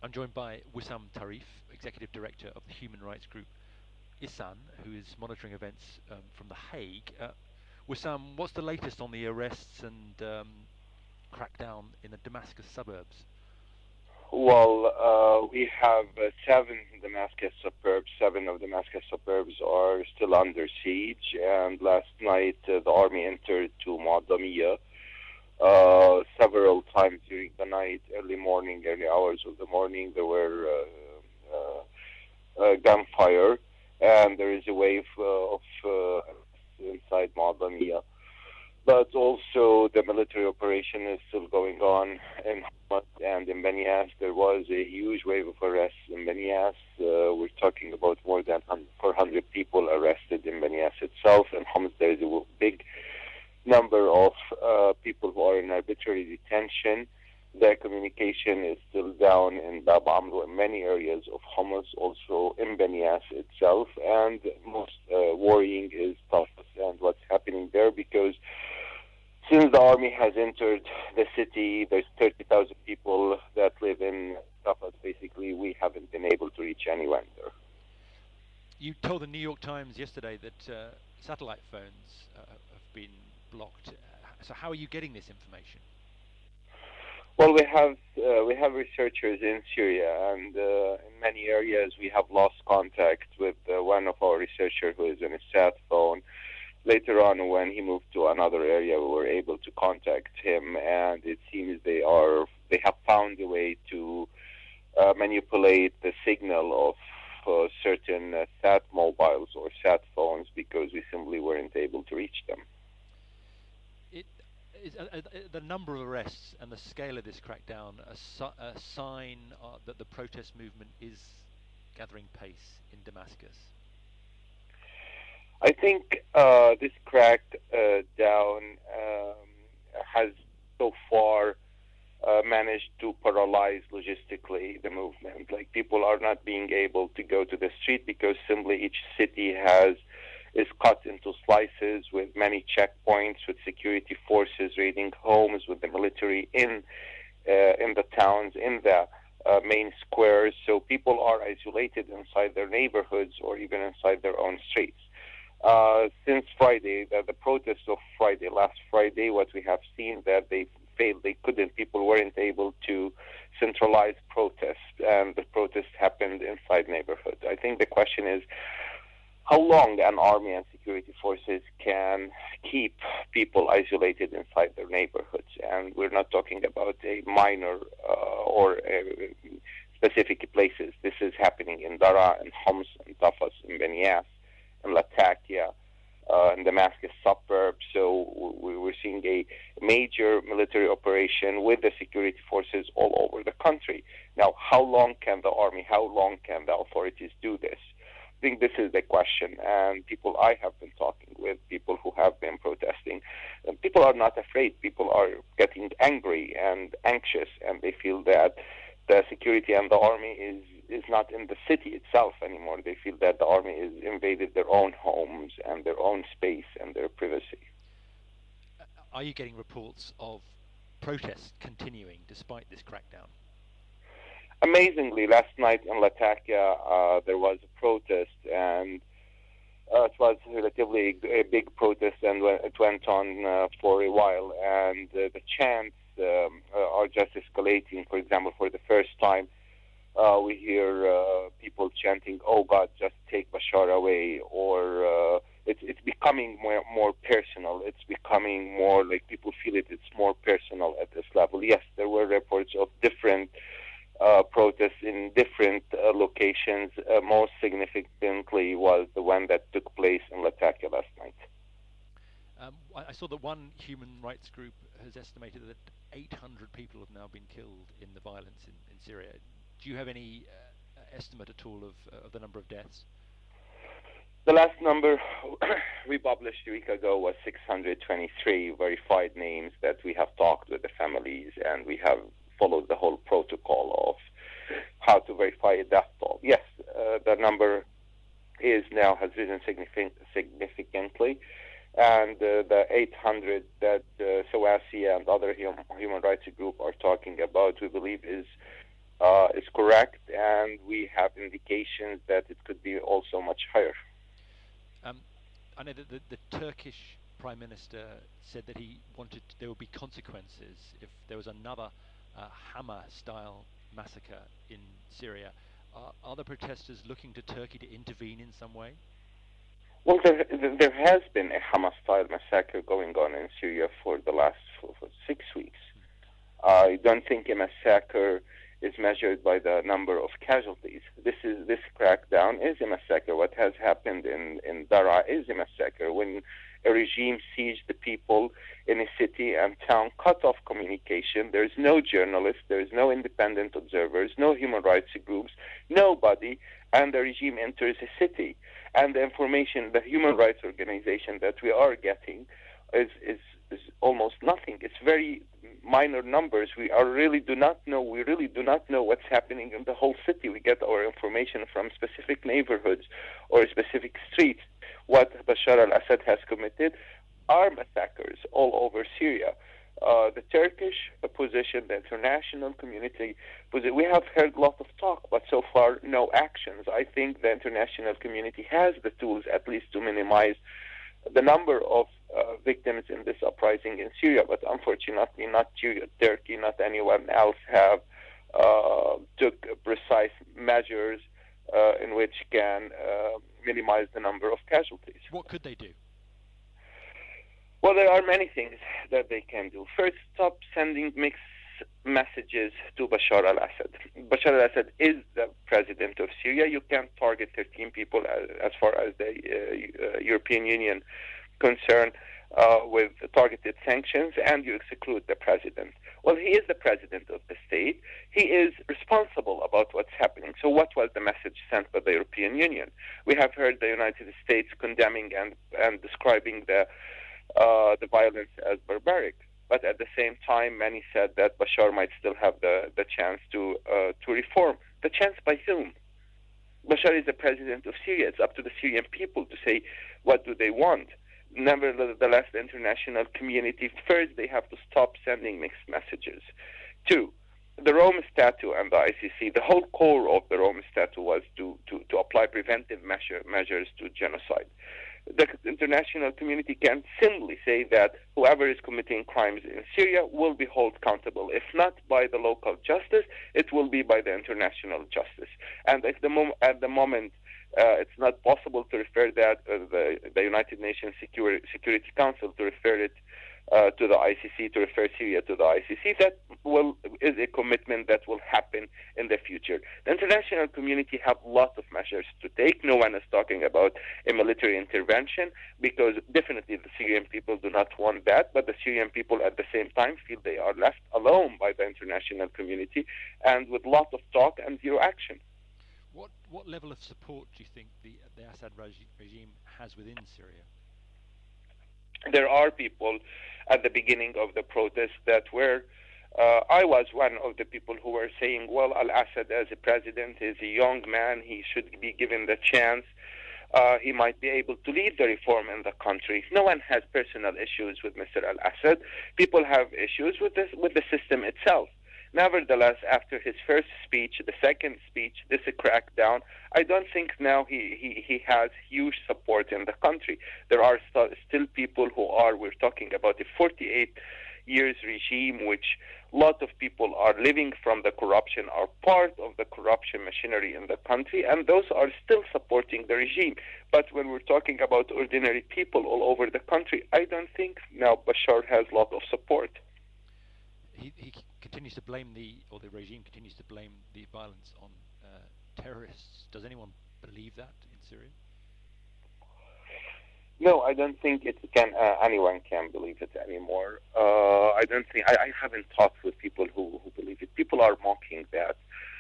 I'm joined by Wissam Tarif, Executive Director of the human rights group ISAN, who is monitoring events from The Hague. Wissam, what's the latest on the arrests and crackdown in the Damascus suburbs? Well, we have seven Damascus suburbs. Seven of Damascus suburbs are still under siege. And last night, the army entered to Mu'adamiyah several times during the night, early morning, early hours of the morning. There were gunfire, and there is a wave of inside Mu'adamiyah. But also the military operation is still going on in Hamas and in Beni Yas. There was a huge wave of arrests in Beni Yas. We're talking about more than 400 people arrested in Beni Yas itself. In Hamas, there is a big number of people who are in arbitrary detention. Their communication is still down in Bab Amro in many areas of Hamas, also in Beni Yas itself. And most worrying is Tafas and what's happening there, because since the army has entered the city, there's 30,000 people that live in Tafas. Basically, we haven't been able to reach anyone there. You told the New York Times yesterday that satellite phones have been blocked. So how are you getting this information? Well, we have researchers in Syria, and in many areas we have lost contact with one of our researchers who is in a sat phone. Later on, when he moved to another area, we were able to contact him, and it seems they have found a way to manipulate the signal of certain sat mobiles or sat phones, because we simply weren't able to reach them. The number of arrests and the scale of this crackdown a sign that the protest movement is gathering pace in Damascus? I think this crackdown has so far managed to paralyze logistically the movement. Like, people are not being able to go to the street because simply each city is cut into slices with many checkpoints, with security forces raiding homes, with the military in the towns, in the main squares. So people are isolated inside their neighborhoods or even inside their own streets. Since Friday, the protest of Friday, last Friday, what we have seen that they failed, people weren't able to centralize protests, and the protest happened inside neighborhoods. I think the question is how long an army and security forces can keep people isolated inside their neighborhoods. And we're not talking about a minor or specific places. This is happening in Dara, in Homs, in Tafas, in Beni Yas, in Latakia, in Damascus suburbs. So we're seeing a major military operation with the security forces all over the country. Now, how long can the army, how long can the authorities do this? I think this is the question, and people I have been talking with, people who have been protesting, people are not afraid. People are getting angry and anxious, and they feel that the security and the army is not in the city itself anymore. They feel that the army has invaded their own homes and their own space and their privacy. Are you getting reports of protests continuing despite this crackdown? Amazingly, last night in Latakia, there was a protest, and it was relatively a big protest, and it went on for a while, and the chants are just escalating. For example, for the first time, we hear people chanting, "Oh God, just take Bashar away," or it's becoming more personal. It's becoming more like people feel it. It's more personal at this level. Yes, there were reports of different protests in different locations. Most significantly was the one that took place in Latakia last night. I saw that one human rights group has estimated that 800 people have now been killed in the violence in Syria. Do you have any estimate at all of the number of deaths? The last number we published a week ago was 623 verified names that we have talked with the families, and we have followed the whole protocol of how to verify a death toll. Yes, the number has risen significantly, and the 800 that Sawasi and other human rights group are talking about, we believe is is correct, and we have indications that it could be also much higher. Um, I know that the Turkish Prime Minister said that he wanted there would be consequences if there was another Hama-style massacre in Syria. Are the protesters looking to Turkey to intervene in some way? Well, there has been a Hamas-style massacre going on in Syria for the last for 6 weeks. I don't think a massacre is measured by the number of casualties. This crackdown is a massacre. What has happened in Daraa is a massacre. When a regime sieged the people in a city and town, cut off communication, there's no journalists, there's no independent observers, no human rights groups, nobody, and the regime enters a city. And the information, the human rights organization that we are getting is almost nothing. It's very minor numbers. We really do not know what's happening in the whole city. We get our information from specific neighborhoods or specific streets. What Bashar al-Assad has committed are massacres all over Syria. The Turkish position, the international community, we have heard a lot of talk, but so far no actions. I think the international community has the tools at least to minimize the number of victims in this uprising in Syria, but unfortunately not Turkey, not anyone else have took precise measures in which can minimize the number of casualties. What could they do? Well, there are many things that they can do. First, stop sending mixed messages to Bashar al-Assad. Bashar al-Assad is the president of Syria. You can't target 13 people as far as the European Union concerned with targeted sanctions, and you exclude the president. Well, he is the president of the state. He is responsible about what's happening. So what was the message sent by the European Union? We have heard the United States condemning and describing the violence as barbaric. But at the same time, many said that Bashar might still have the chance to reform. The chance by whom? Bashar is the president of Syria. It's up to the Syrian people to say what do they want. Nevertheless, the international community, first, they have to stop sending mixed messages. Two, the Rome Statute and the ICC, the whole core of the Rome Statute was to apply preventive measures to genocide. The international community can simply say that whoever is committing crimes in Syria will be held accountable. If not by the local justice, it will be by the international justice. And at the moment, it's not possible to refer that the United Nations Security Council to refer it to the ICC, to refer Syria to the ICC. That is a commitment that will happen in the future. The international community have lots of measures to take. No one is talking about a military intervention because definitely the Syrian people do not want that, but the Syrian people at the same time feel they are left alone by the international community and with lots of talk and zero action. What level of support do you think the Assad regime has within Syria? There are people at the beginning of the protest that were, I was one of the people who were saying, well, al-Assad as a president is a young man, he should be given the chance, he might be able to lead the reform in the country. No one has personal issues with Mr. al-Assad. People have issues with the system itself. Nevertheless, after his first speech, the second speech, this crackdown, I don't think now he has huge support in the country. There are still people who we're talking about a 48 years regime, which a lot of people are living from the corruption, are part of the corruption machinery in the country, and those are still supporting the regime. But when we're talking about ordinary people all over the country, I don't think now Bashar has a lot of support. He continues to blame the regime continues to blame the violence on terrorists. Does anyone believe that in Syria? No, I don't think anyone can believe it anymore. I don't think I haven't talked with people who believe it. People are mocking that.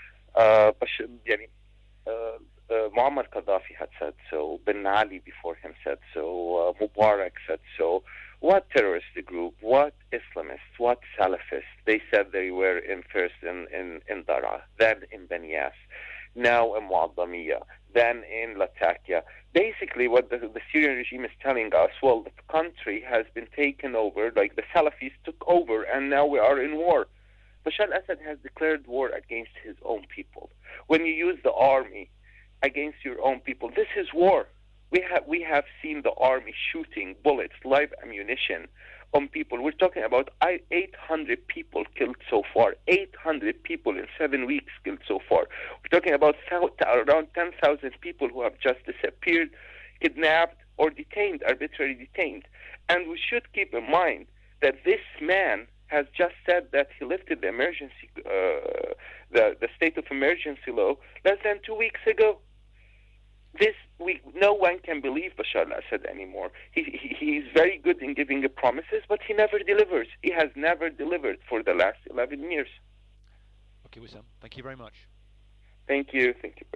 Muammar Gaddafi had said so. Ben Ali before him said so. Mubarak said so. What terrorist group? What Islamists? What Salafists? They said they were first in Daraa, then in Banyas, now in Muaddamiyah, then in Latakia. Basically, what the Syrian regime is telling us, well, the country has been taken over, like the Salafis took over, and now we are in war. Bashar al-Assad has declared war against his own people. When you use the army against your own people, this is war. We have seen the army shooting bullets, live ammunition on people. We're talking about 800 people killed so far. 800 people in 7 weeks killed so far. We're talking about around 10,000 people who have just disappeared, kidnapped, or detained, arbitrarily detained. And we should keep in mind that this man has just said that he lifted the emergency, the state of emergency law less than 2 weeks ago. No one can believe Bashar al-Assad anymore. He's very good in giving promises, but he never delivers. He has never delivered for the last 11 years. Okay, Wissam, thank you very much. Thank you. Thank you.